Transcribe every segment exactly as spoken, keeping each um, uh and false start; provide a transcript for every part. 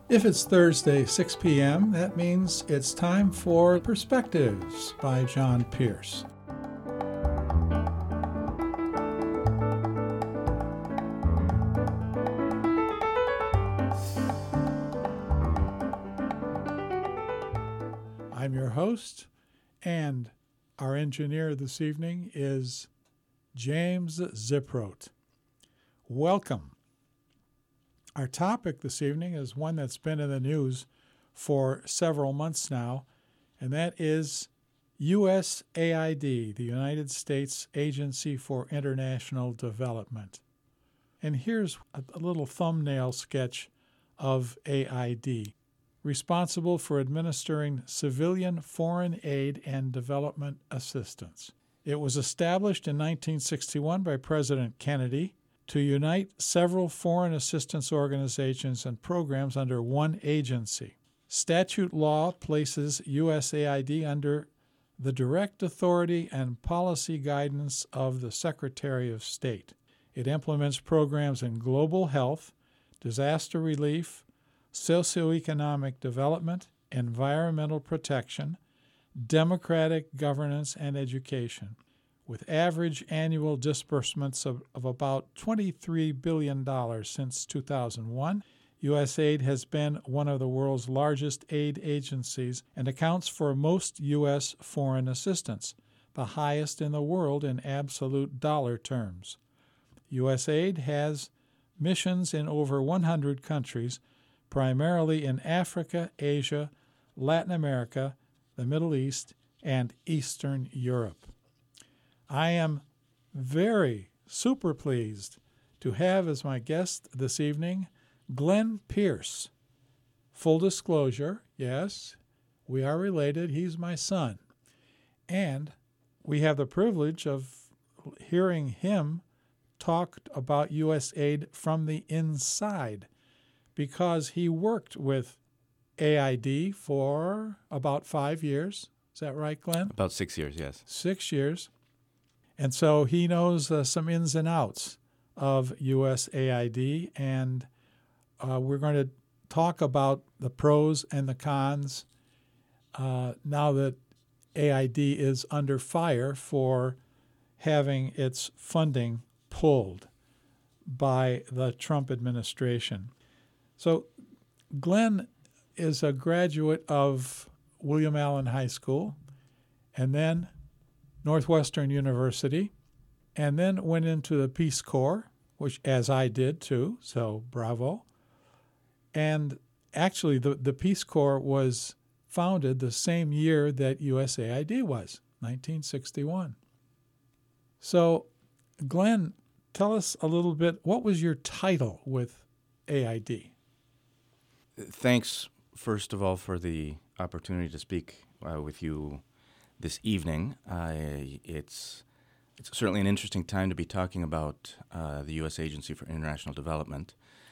If it's Thursday, six p.m., that means it's time for Perspectives by John Pierce. I'm your host, and our engineer this evening is James Ziprote. Welcome. Our topic this evening is one that's been in the news for several months now, and that is U S A I D, the United States Agency for International Development. And here's a, a little thumbnail sketch of A I D, responsible for administering civilian foreign aid and development assistance. It was established in nineteen sixty-one by President Kennedy to unite several foreign assistance organizations and programs under one agency. Statute law places U S A I D under the direct authority and policy guidance of the Secretary of State. It implements programs in global health, disaster relief, socioeconomic development, environmental protection, democratic governance, and education, with average annual disbursements of, of about twenty-three billion dollars since two thousand one. U S A I D has been one of the world's largest aid agencies and accounts for most U S foreign assistance, the highest in the world in absolute dollar terms. U S A I D has missions in over one hundred countries, primarily in Africa, Asia, Latin America, the Middle East, and Eastern Europe. I am very super pleased to have as my guest this evening Glenn Pierce. Full disclosure, yes, we are related. He's my son. And we have the privilege of hearing him talk about U S A I D from the inside, because he worked with A I D for about five years. Is that right, Glenn? About six years, yes. Six years. And so he knows uh, some ins and outs of U S A I D, and uh, we're going to talk about the pros and the cons uh, now that A I D is under fire for having its funding pulled by the Trump administration. So Glenn is a graduate of William Allen High School and then Northwestern University, and then went into the Peace Corps, which as I did too, so bravo. And actually the, the Peace Corps was founded the same year that U S A I D was, nineteen sixty-one. So Glenn, tell us a little bit, what was your title with A I D? Thanks, first of all, for the opportunity to speak uh, with you this evening. Uh, it's it's certainly an interesting time to be talking about uh, the U S Agency for International Development.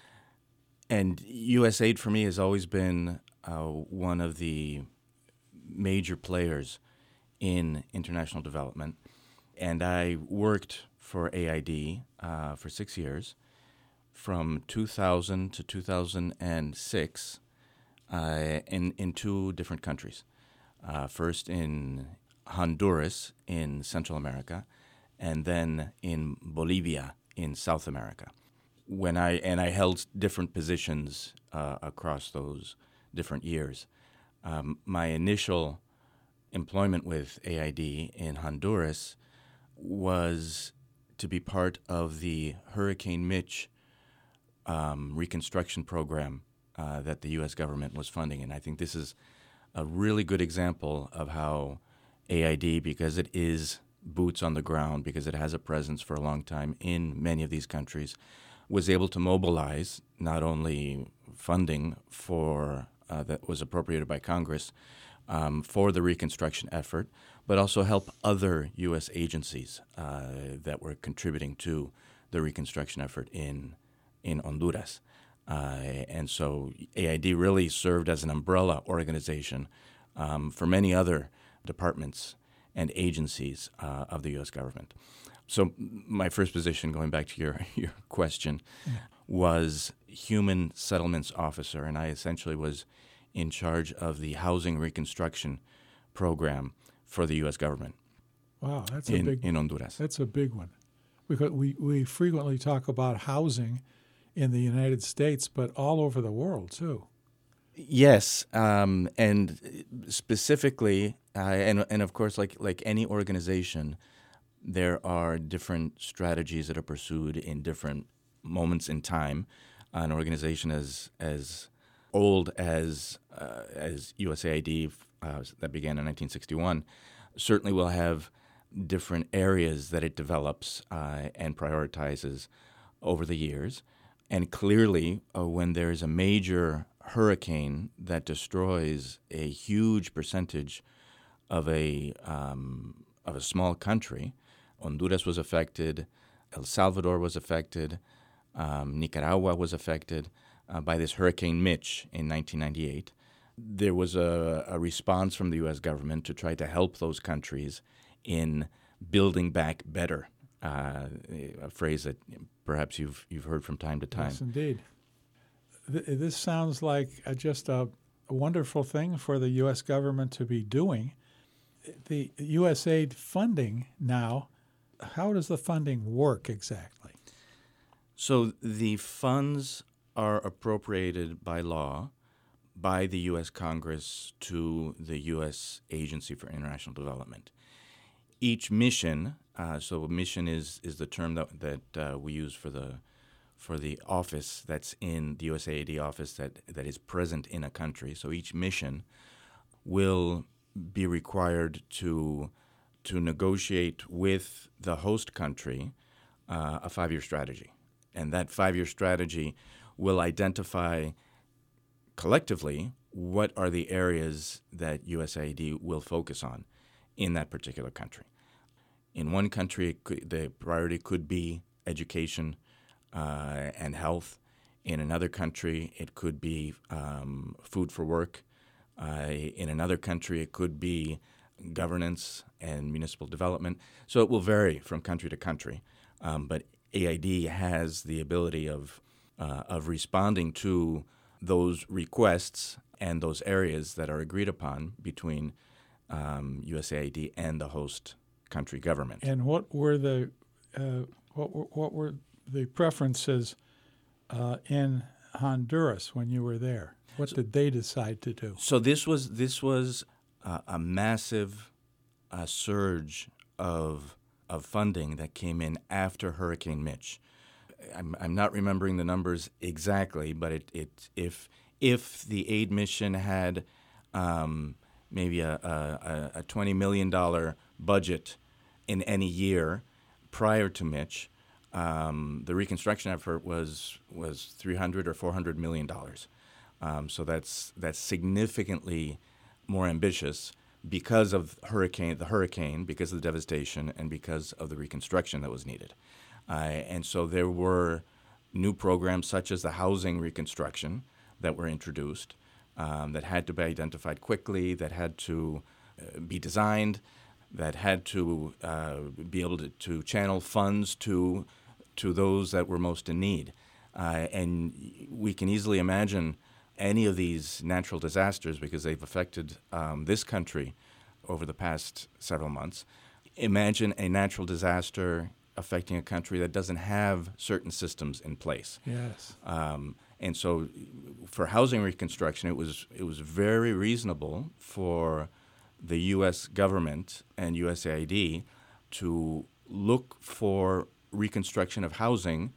And U S A I D for me has always been uh, one of the major players in international development. And I worked for A I D uh, for six years, from two thousand to two thousand six, uh, in, in two different countries. Uh, first in Honduras in Central America, and then in Bolivia in South America. When I and I held different positions uh, across those different years. Um, my initial employment with A I D in Honduras was to be part of the Hurricane Mitch um, reconstruction program uh, that the U S government was funding, and I think this is a really good example of how A I D, because it is boots on the ground, because it has a presence for a long time in many of these countries, was able to mobilize not only funding for uh, that was appropriated by Congress um, for the reconstruction effort, but also help other U S agencies uh, that were contributing to the reconstruction effort in in Honduras. Uh, and so A I D really served as an umbrella organization um, for many other departments and agencies uh, of the U S government. So my first position, going back to your, your question, yeah. was human settlements officer, and I essentially was in charge of the housing reconstruction program for the U S government. Wow, that's a in, big in Honduras. That's a big one. Because we, we frequently talk about housing in the United States, but all over the world too. Yes, um, and specifically, uh, and and of course, like like any organization, there are different strategies that are pursued in different moments in time. An organization as as old as uh, as U S A I D uh, that began in nineteen sixty-one certainly will have different areas that it develops uh, and prioritizes over the years. And clearly, uh, when there is a major hurricane that destroys a huge percentage of a um, of a small country, Honduras was affected, El Salvador was affected, um, Nicaragua was affected uh, by this Hurricane Mitch in nineteen ninety-eight. There was a, a response from the U S government to try to help those countries in building back better, uh, a phrase that perhaps you've you've heard from time to time. Yes, indeed. Th- this sounds like a, just a, a wonderful thing for the U S government to be doing. The U S A I D funding now, how does the funding work exactly? So the funds are appropriated by law by the U S Congress to the U S Agency for International Development. Each mission, uh, so a mission is is the term that that uh, we use for the for the office that's in the U S A I D office that that is present in a country. So each mission will be required to to negotiate with the host country uh, a five-year strategy, and that five-year strategy will identify collectively what are the areas that U S A I D will focus on in that particular country. In one country, it could, the priority could be education uh, and health. In another country, it could be um, food for work. Uh, in another country, it could be governance and municipal development. So it will vary from country to country. Um, but A I D has the ability of uh, of responding to those requests and those areas that are agreed upon between um, U S A I D and the host country government. And what were the uh, what were, what were the preferences uh, in Honduras when you were there? What so, did they decide to do? So this was this was uh, a massive uh, surge of of funding that came in after Hurricane Mitch. I'm, I'm not remembering the numbers exactly, but it, it if if the aid mission had um, maybe a, a, a twenty million dollars budget in any year prior to Mitch, um, the reconstruction effort was was three hundred or four hundred million dollars. Um, so that's that's significantly more ambitious because of hurricane the hurricane, because of the devastation, and because of the reconstruction that was needed. Uh, and so there were new programs such as the housing reconstruction that were introduced um, that had to be identified quickly, that had to uh, be designed, that had to uh, be able to, to channel funds to to those that were most in need. Uh, and we can easily imagine any of these natural disasters, because they've affected um, this country over the past several months. Imagine a natural disaster affecting a country that doesn't have certain systems in place. Yes. Um, and so for housing reconstruction, it was it was very reasonable for the U S government and U S A I D to look for reconstruction of housing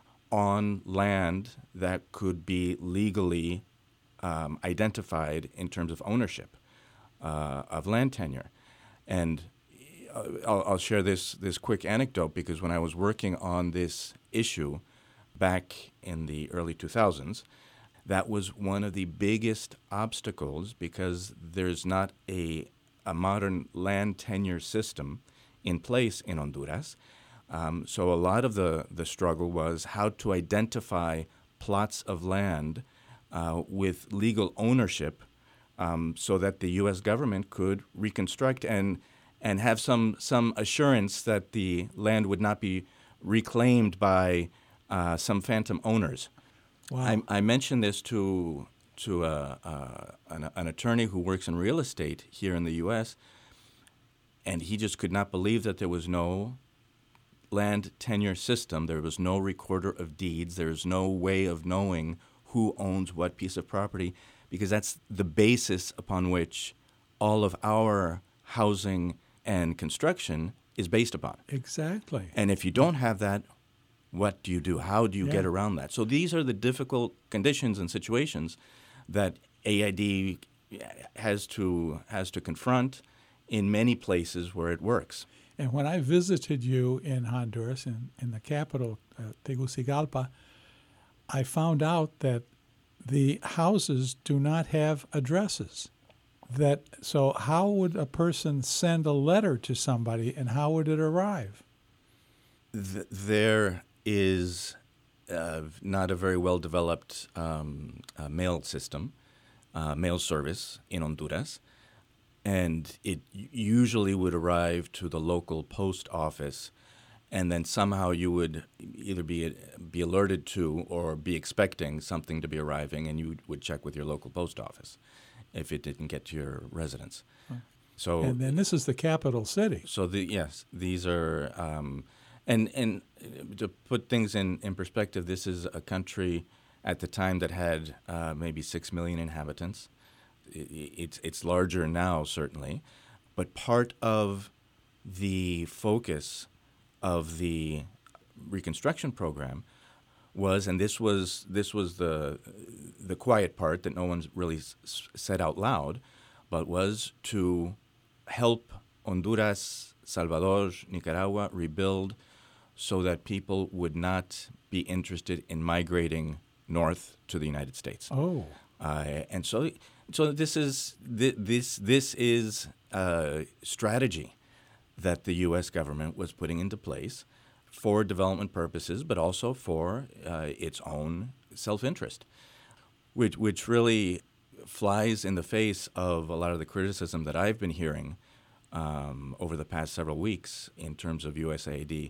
on land that could be legally um, identified in terms of ownership uh, of land tenure. And I'll, I'll share this this quick anecdote, because when I was working on this issue back in the early two thousands, that was one of the biggest obstacles, because there's not a a modern land tenure system in place in Honduras. Um, so a lot of the, the struggle was how to identify plots of land uh, with legal ownership um, so that the U S government could reconstruct and and have some some assurance that the land would not be reclaimed by uh, some phantom owners. Wow. I, I mentioned this to to a, uh, an, an attorney who works in real estate here in the U S, and he just could not believe that there was no land tenure system. There was no recorder of deeds. There's no way of knowing who owns what piece of property, because that's the basis upon which all of our housing and construction is based upon. Exactly. And if you don't have that, what do you do? How do you Yeah. get around that? So these are the difficult conditions and situations that A I D has to has to confront in many places where it works. And when I visited you in Honduras, in, in the capital, uh, Tegucigalpa, I found out that the houses do not have addresses. That so how would a person send a letter to somebody, and how would it arrive? Th- there is uh, not a very well-developed um, uh, mail system, uh, mail service in Honduras, and it u- usually would arrive to the local post office, and then somehow you would either be be alerted to or be expecting something to be arriving, and you would check with your local post office if it didn't get to your residence. Huh. So, And then this is the capital city. so the yes, these are, um, and and to put things in, in perspective, this is a country at the time that had uh, maybe six million inhabitants. I- It's it's larger now, certainly, but part of the focus of the Reconstruction program was, and this was this was the the quiet part that no one's really s- s- said out loud, but was to help Honduras, Salvador, Nicaragua rebuild, so that people would not be interested in migrating north to the United States. Oh, Uh, and so, so this is thi- this this is a strategy that the U S government was putting into place for development purposes, but also for uh, its own self-interest, which which really flies in the face of a lot of the criticism that I've been hearing um, over the past several weeks in terms of U S A I D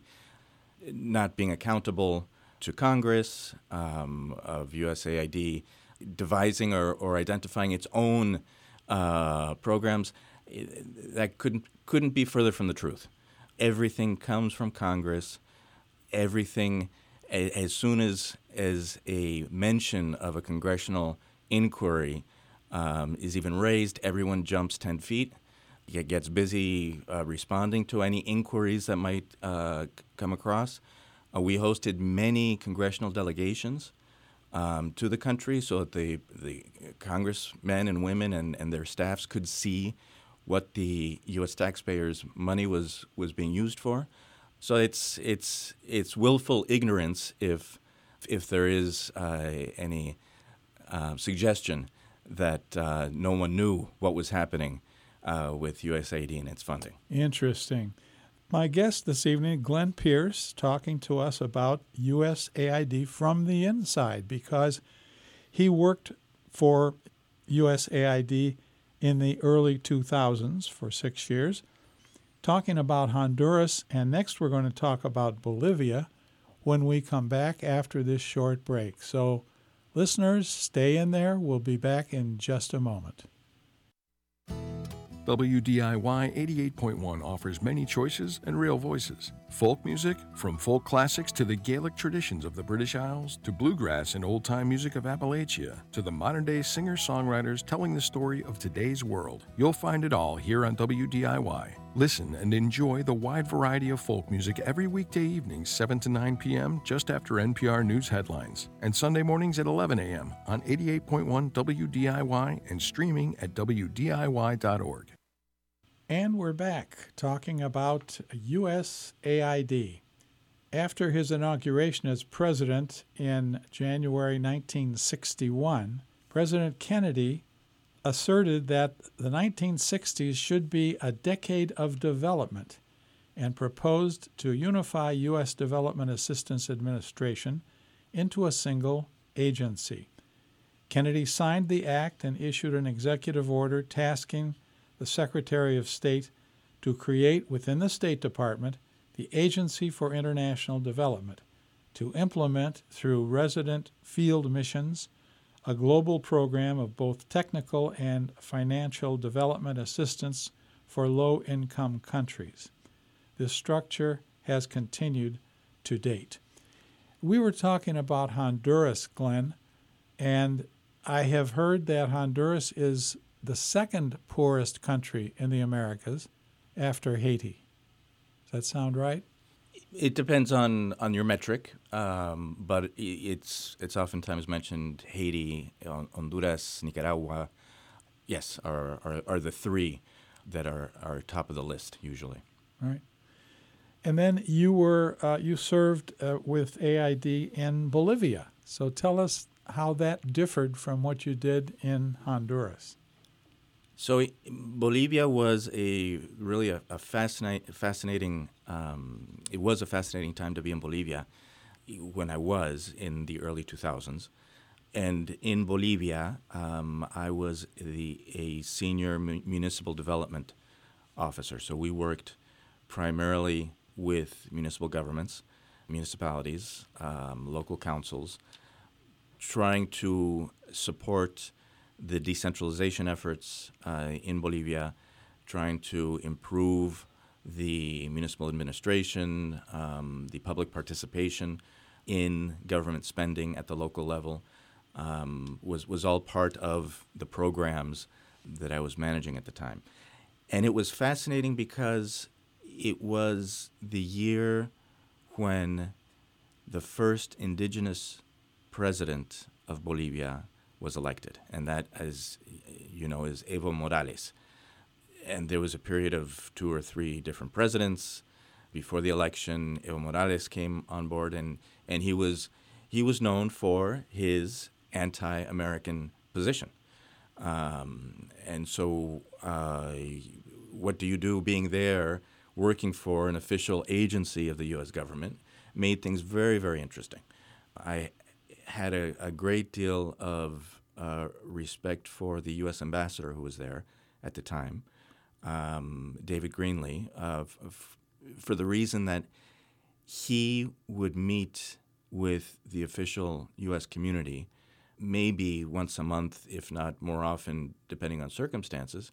not being accountable to Congress, um, of U S A I D devising or, or identifying its own uh, programs. That couldn't couldn't be further from the truth. Everything comes from Congress. Everything, a, as soon as as a mention of a congressional inquiry um, is even raised, everyone jumps ten feet. It gets busy uh, responding to any inquiries that might uh, c- come across. Uh, we hosted many congressional delegations um, to the country so that the, the congressmen and women and, and their staffs could see what the U S taxpayers' money was, was being used for. So it's it's it's willful ignorance if if there is uh, any uh, suggestion that uh, no one knew what was happening uh, with U S A I D and its funding. interesting. My guest this evening, Glenn Pierce, talking to us about U S A I D from the inside, because he worked for U S A I D in the early two thousands for six years, talking about Honduras, and next we're going to talk about Bolivia when we come back after this short break. So, listeners, stay in there. We'll be back in just a moment. W D I Y eighty-eight point one offers many choices and real voices. Folk music, from folk classics to the Gaelic traditions of the British Isles, to bluegrass and old-time music of Appalachia, to the modern-day singer-songwriters telling the story of today's world. You'll find it all here on W D I Y. Listen and enjoy the wide variety of folk music every weekday evening, seven to nine p.m., just after N P R News headlines, and Sunday mornings at eleven a.m. on eighty-eight point one W D I Y and streaming at W D I Y dot org. And we're back talking about U S A I D. After his inauguration as president in January nineteen sixty-one, President Kennedy asserted that the nineteen sixties should be a decade of development and proposed to unify U S Development Assistance Administration into a single agency. Kennedy signed the act and issued an executive order tasking the Secretary of State to create within the State Department the Agency for International Development, to implement through resident field missions a global program of both technical and financial development assistance for low-income countries. This structure has continued to date. We were talking about Honduras, Glenn, and I have heard that Honduras is the second poorest country in the Americas after Haiti. Does that sound right? It depends on, on your metric, um, but it's it's oftentimes mentioned Haiti, Honduras, Nicaragua. Yes, are are, are the three that are, are top of the list usually. All right. And then you were uh, you served uh, with A I D in Bolivia. So tell us how that differed from what you did in Honduras. So Bolivia was a really a, a fascinating, fascinating um, it was a fascinating time to be in Bolivia when I was in the early two thousands. And in Bolivia, um, I was the a senior mu- municipal development officer. So we worked primarily with municipal governments, municipalities, um, local councils, trying to support the decentralization efforts uh, in Bolivia, trying to improve the municipal administration, um, the public participation in government spending at the local level, um, was, was all part of the programs that I was managing at the time. And it was fascinating because it was the year when the first indigenous president of Bolivia was elected, and that, as you know, is Evo Morales. And there was a period of two or three different presidents before the election. Evo Morales came on board, and, and he was he was known for his anti-American position. Um, and so, uh, what do you do being there, working for an official agency of the U S government, made things very, very interesting. I had a, a great deal of uh, respect for the U S ambassador who was there at the time, um, David Greenlee, uh, f- f- for the reason that he would meet with the official U S community maybe once a month, if not more often, depending on circumstances,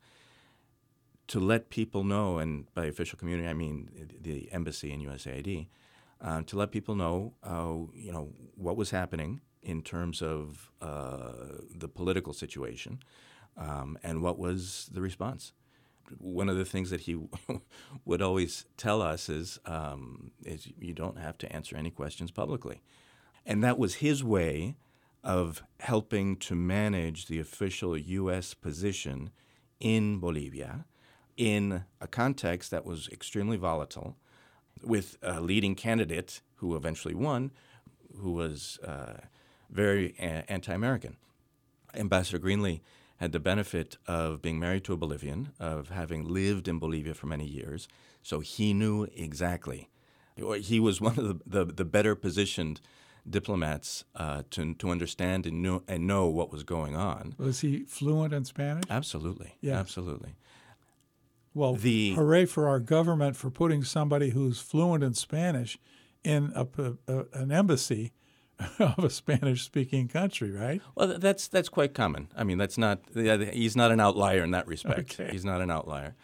to let people know, and by official community I mean the embassy and U S A I D, Uh, to let people know, uh, you know, what was happening in terms of uh, the political situation, um, and what was the response. One of the things that he would always tell us is, um, is you don't have to answer any questions publicly. And that was his way of helping to manage the official U S position in Bolivia in a context that was extremely volatile, with a leading candidate who eventually won, who was uh, very a- anti-American. Ambassador Greenlee had the benefit of being married to a Bolivian, of having lived in Bolivia for many years, so he knew exactly. He was one of the, the, the better positioned diplomats uh, to to understand and know, and know what was going on. Was he fluent in Spanish? Absolutely, Yeah. absolutely. Well, The- hooray for our government for putting somebody who's fluent in Spanish in a, a, an embassy of a Spanish-speaking country, right? Well, th- that's that's quite common. I mean, that's not yeah, he's not an outlier in that respect. Okay. He's not an outlier.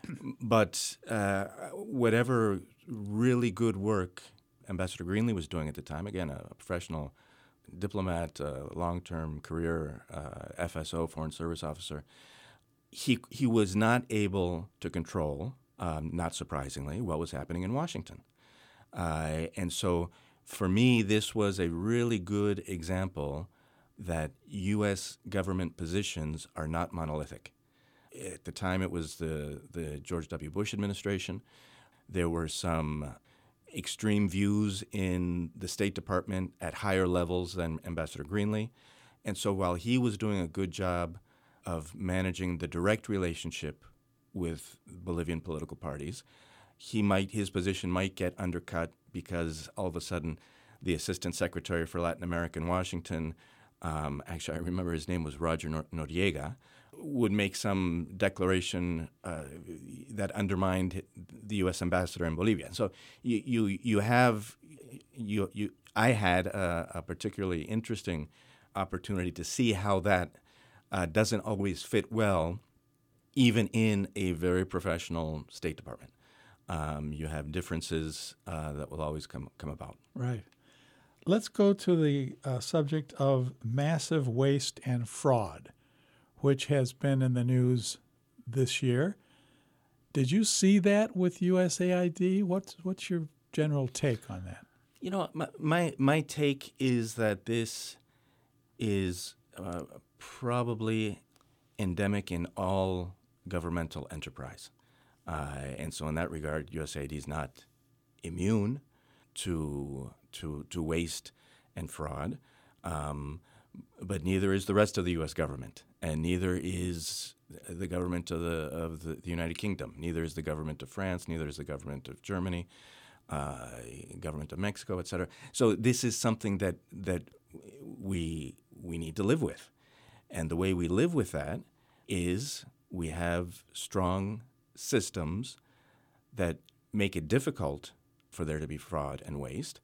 But uh, whatever really good work Ambassador Greenlee was doing at the time, again, a professional diplomat, uh, long-term career uh, F S O, Foreign Service Officer, he he was not able to control, um, not surprisingly, what was happening in Washington. Uh, and so for me, this was a really good example that U S government positions are not monolithic. At the time, it was the, the George W. Bush administration. There were some extreme views in the State Department at higher levels than Ambassador Greenlee. And so while he was doing a good job of managing the direct relationship with Bolivian political parties, he might his position might get undercut because all of a sudden the Assistant Secretary for Latin America in Washington um, actually I remember his name was Roger Nor- Noriega, would make some declaration uh, that undermined the U S ambassador in Bolivia. So you you, you have you you I had a, a particularly interesting opportunity to see how that uh, doesn't always fit well, even in a very professional State Department. Um, you have differences uh, that will always come come about. Right. Let's go to the uh, subject of massive waste and fraud, which has been in the news this year. Did you see that with U S A I D? What's what's your general take on that? You know, my my, my take is that this is uh, probably endemic in all governmental enterprise. Uh, and so in that regard, U S A I D is not immune to to to waste and fraud, um, but neither is the rest of the U S government, and neither is the government of the of the, the United Kingdom. Neither is the government of France. Neither is the government of Germany, uh, government of Mexico, et cetera. So this is something that that we we need to live with, and the way we live with that is we have strong systems that make it difficult for there to be fraud and waste,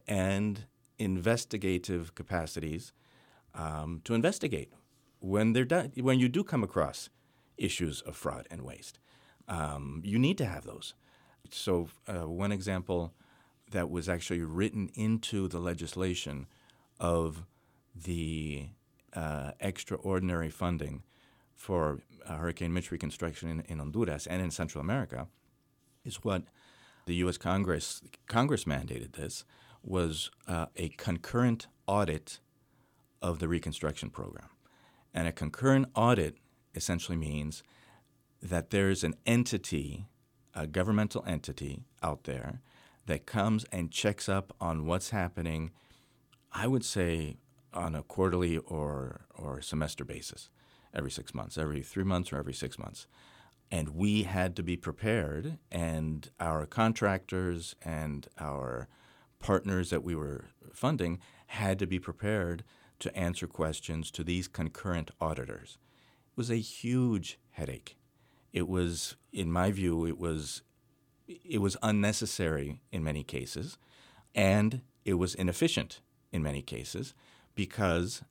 and investigative capacities um, to investigate when they're done, when you do come across issues of fraud and waste. Um, you need to have those. So uh, one example that was actually written into the legislation of the uh, extraordinary funding for uh, Hurricane Mitch reconstruction in, in Honduras and in Central America is what the U S Congress Congress mandated. This was uh, a concurrent audit of the reconstruction program. And a concurrent audit essentially means that there's an entity, a governmental entity out there that comes and checks up on what's happening, I would say, on a quarterly or, or semester basis, every six months, every three months or every six months. And we had to be prepared, and our contractors and our partners that we were funding had to be prepared to answer questions to these concurrent auditors. It was a huge headache. It was, in my view, it was it was unnecessary in many cases, and it was inefficient in many cases because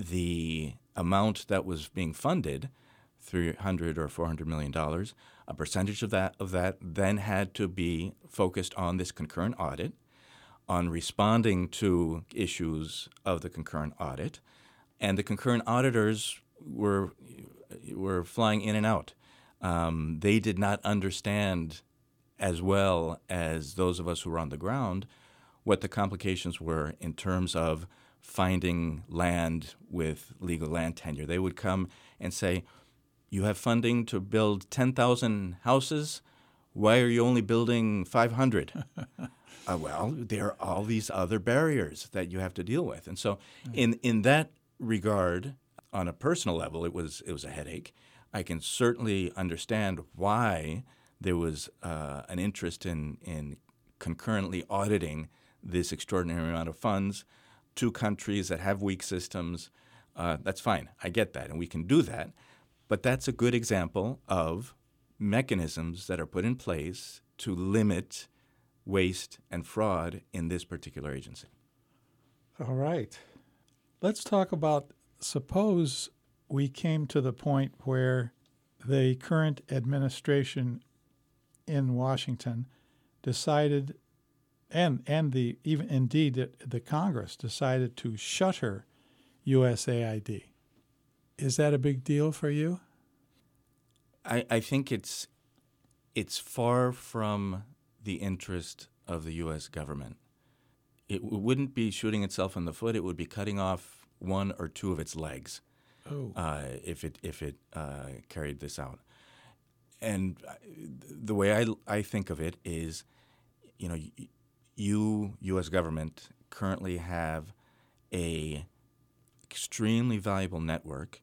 the amount that was being funded, three hundred or four hundred million dollars, a percentage of that of that then had to be focused on this concurrent audit, on responding to issues of the concurrent audit, and the concurrent auditors were were flying in and out. Um, they did not understand as well as those of us who were on the ground what the complications were in terms of finding land with legal land tenure. They would come and say, you have funding to build ten thousand houses. Why are you only building five hundred? uh, well, there are all these other barriers that you have to deal with. And so in, in that regard, on a personal level, it was it was a headache. I can certainly understand why there was uh, an interest in, in concurrently auditing this extraordinary amount of funds to countries that have weak systems. Uh, that's fine. I get that, and we can do that. But that's a good example of mechanisms that are put in place to limit waste and fraud in this particular agency. All right. Let's talk about, suppose we came to the point where the current administration in Washington decided, and and the even indeed the, the Congress decided to shutter U S A I D. Is that a big deal for you? I, I think it's it's far from the interest of the U S government. It w- wouldn't be shooting itself in the foot. It would be cutting off one or two of its legs Oh. uh, if it if it uh, carried this out. And the way I, I think of it is, you know, you, U S government, currently have a extremely valuable network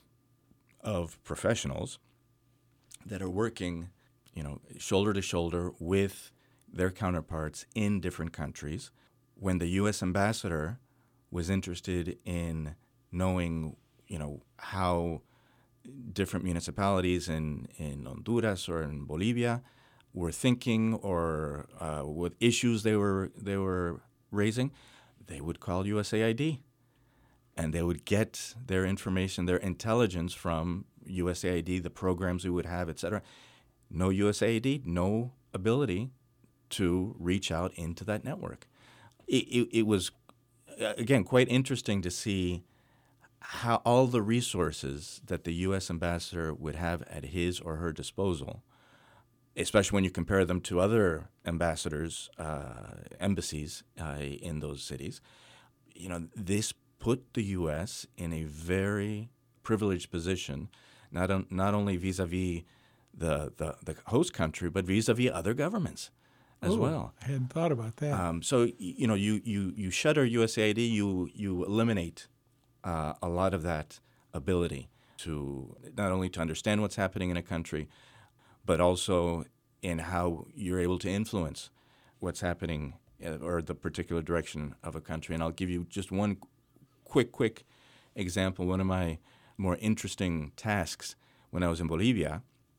of professionals that are working, you know, shoulder to shoulder with their counterparts in different countries. When the U S ambassador was interested in knowing, you know, how different municipalities in, in Honduras or in Bolivia were thinking, or uh, what issues they were they were raising, they would call U S A I D, and they would get their information, their intelligence from U S A I D, the programs we would have, et cetera. No U S A I D, no ability to reach out into that network. It, it, it was, again, quite interesting to see how all the resources that the U S ambassador would have at his or her disposal, especially when you compare them to other ambassadors, uh, embassies uh, in those cities. You know, this put the U S in a very privileged position, not on, not only vis-a-vis the, the, the host country, but vis-a-vis other governments as Ooh, well. I hadn't thought about that. Um, so, you know, you, you, you shutter U S A I D, you, you eliminate uh, a lot of that ability to not only to understand what's happening in a country, but also in how you're able to influence what's happening uh, or the particular direction of a country. And I'll give you just one quick, quick example. One of my more interesting tasks when I was in Bolivia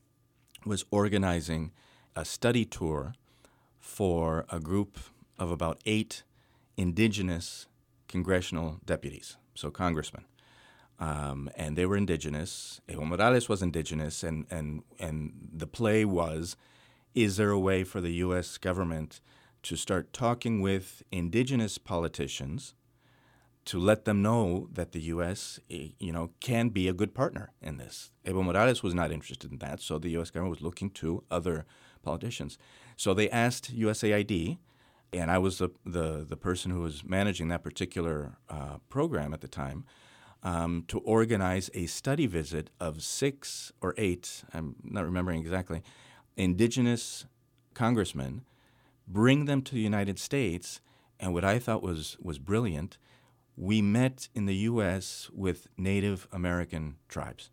was organizing a study tour for a group of about eight indigenous congressional deputies, so congressmen. Um, and they were indigenous. Evo Morales was indigenous, and, and, and the play was, is there a way for the U S government to start talking with indigenous politicians to let them know that the U S, you know, can be a good partner in this? Evo Morales was not interested in that, so the U S government was looking to other politicians. So they asked U S A I D, and I was the, the, the person who was managing that particular uh, program at the time, um, to organize a study visit of six or eight, I'm not remembering exactly, indigenous congressmen, bring them to the United States, and what I thought was, was brilliant, we met in the U S with Native American tribes.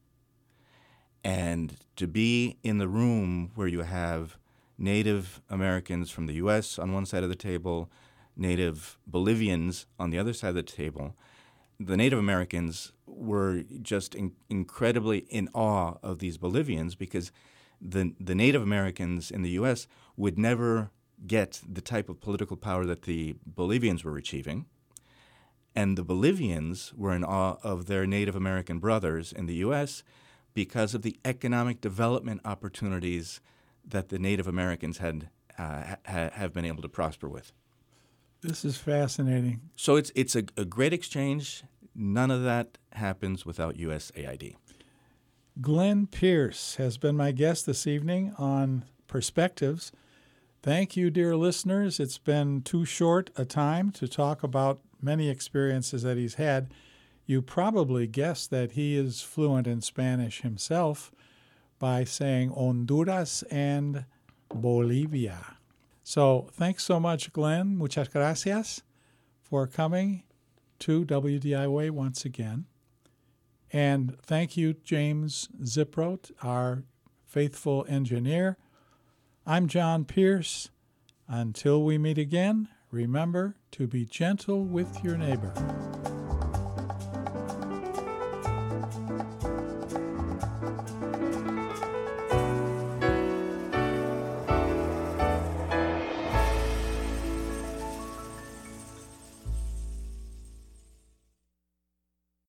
And to be in the room where you have Native Americans from the U S on one side of the table, Native Bolivians on the other side of the table, the Native Americans were just in, incredibly in awe of these Bolivians, because the, the Native Americans in the U S would never get the type of political power that the Bolivians were achieving. And the Bolivians were in awe of their Native American brothers in the U S because of the economic development opportunities that the Native Americans had uh, ha- have been able to prosper with. This is fascinating. So it's it's a, a great exchange. None of that happens without U S A I D. Glenn Pierce has been my guest this evening on Perspectives. Thank you, dear listeners. It's been too short a time to talk about many experiences that he's had. You probably guessed that he is fluent in Spanish himself by saying Honduras and Bolivia. So thanks so much, Glenn. Muchas gracias for coming to W D I Y once again. And thank you, James Ziprote, our faithful engineer. I'm John Pierce. Until we meet again, remember to be gentle with your neighbor.